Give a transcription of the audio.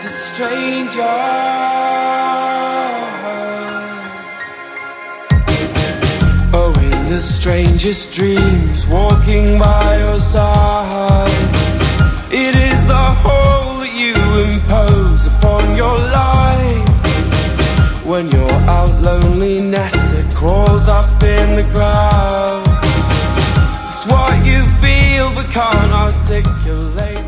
to strangers. Oh, in the strangest dreams, walking by your side, it is the hole that you impose upon your life. When you're out, loneliness, it crawls up in the crowd. It's what you feel but can't articulate.